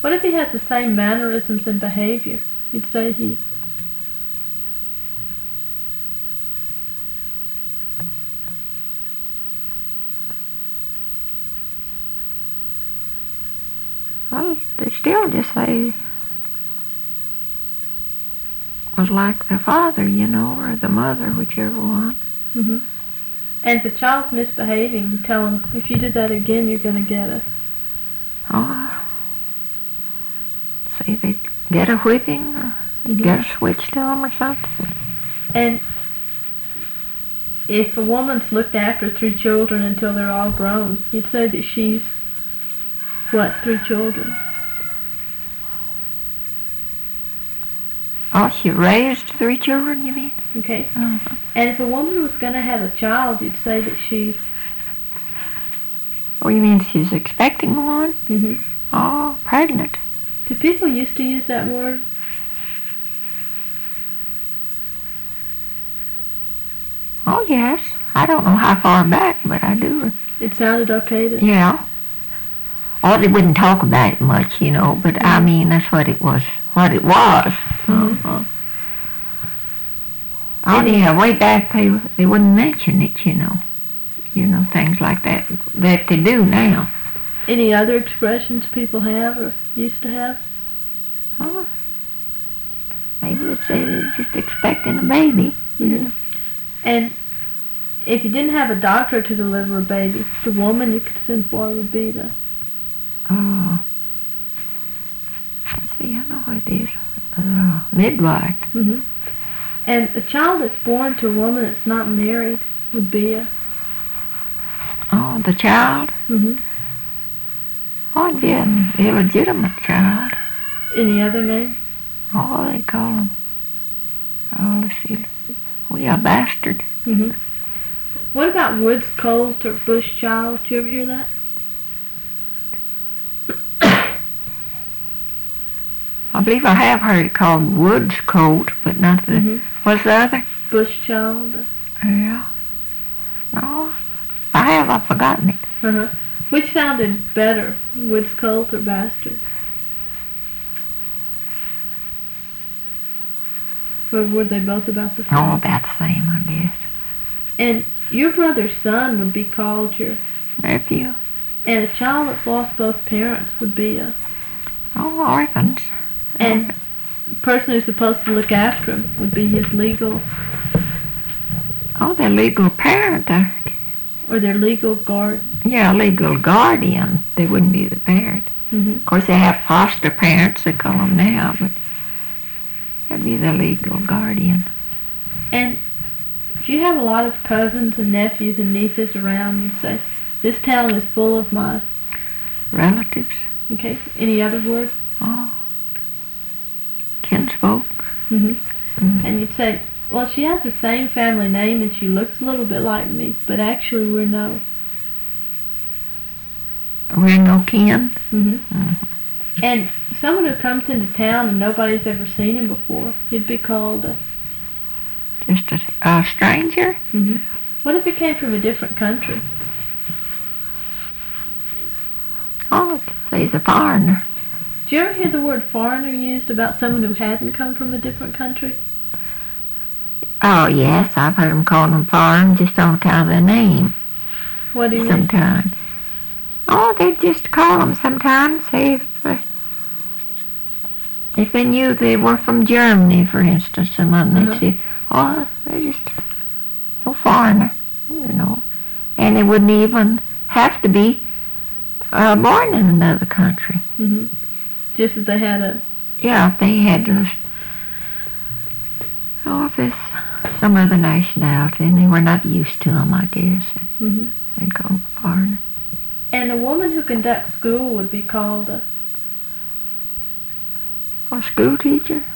What if he has the same mannerisms and behavior? You'd say he... Well, they still just say was like the father, or the mother, whichever one. Mm-hmm. And if the child's misbehaving, you tell him, if you did that again, you're going to get it. Oh, say they get a whipping or get a switch to them or something. And if a woman's looked after 3 children until they're all grown, you'd say that she's, what, 3 children? Oh, she raised 3 children, you mean? Okay. Uh-huh. And if a woman was going to have a child, you'd say that she's... Oh, you mean she's expecting one? Mm-hmm. Oh, pregnant. Do people used to use that word? Oh, yes. I don't know how far back, but I do. It sounded okay to... Yeah. Oh, they wouldn't talk about it much, but Mm-hmm. I mean, that's what it was. Mm-hmm. Uh-huh. Oh, yeah, way back they wouldn't mention it, things like that they do now. Any other expressions people have or used to have? Oh, maybe they're just expecting a baby. Mm-hmm. And if you didn't have a doctor to deliver a baby, the woman you could send for would be the... Oh, let's see, I know what it is. Midwife. Mm-hmm. And a child that's born to a woman that's not married would be a... Oh, the child? Mm-hmm. Oh, it'd be an illegitimate child. Any other name? Oh, they call them. Oh, let's see. Oh, yeah, bastard. Mm-hmm. What about woods colt or bush child? Did you ever hear that? I believe I have heard it called woods colt, but not the... Mm-hmm. What's the other? Bush child. Yeah. No, I've forgotten it. Uh-huh. Which sounded better, woods colt or bastard? Or were they both about the same? Oh, about the same, I guess. And your brother's son would be called your... Nephew. And a child that's lost both parents would be a... Oh, orphans. And the person who's supposed to look after him would be his legal... Oh, their legal parent. Or their legal guard. Yeah, legal guardian. They wouldn't be the parent. Mm-hmm. Of course, they have foster parents, they call them now, but that'd be the legal guardian. And if you have a lot of cousins and nephews and nieces around, you'd say, this town is full of my... Relatives. Okay. Any other word? Oh. Kinsfolk. Mm-hmm. Mm-hmm. And you'd say, well, she has the same family name and she looks a little bit like me, but actually we're no... We're no kin? Mm-hmm. Mm-hmm. And someone who comes into town and nobody's ever seen him before, he'd be called a... Just a stranger? Mm-hmm. What if he came from a different country? Oh, he's a foreigner. Did you ever hear the word foreigner used about someone who hadn't come from a different country? Oh, yes, I've heard them call them foreign just on account of their name. What do you mean? Sometimes. Oh, they just call them sometimes. Say if they knew they were from Germany, for instance, and they'd say, oh, they're just no foreigner, And they wouldn't even have to be born in another country. Mm-hmm. Just as they had a... Yeah, if they had those... Oh, if it's some other nationality, and they were not used to them, I guess. Mm-hmm. They'd call them foreigner. And a woman who conducts school would be called a... A school teacher?